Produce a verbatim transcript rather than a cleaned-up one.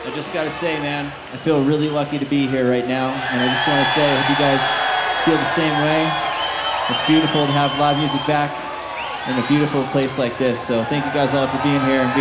I just gotta say, man, I feel really lucky to be here right now, and I just want to say I hope you guys feel the same way. It's beautiful to have live music back in a beautiful place like this, so thank you guys all for being here. And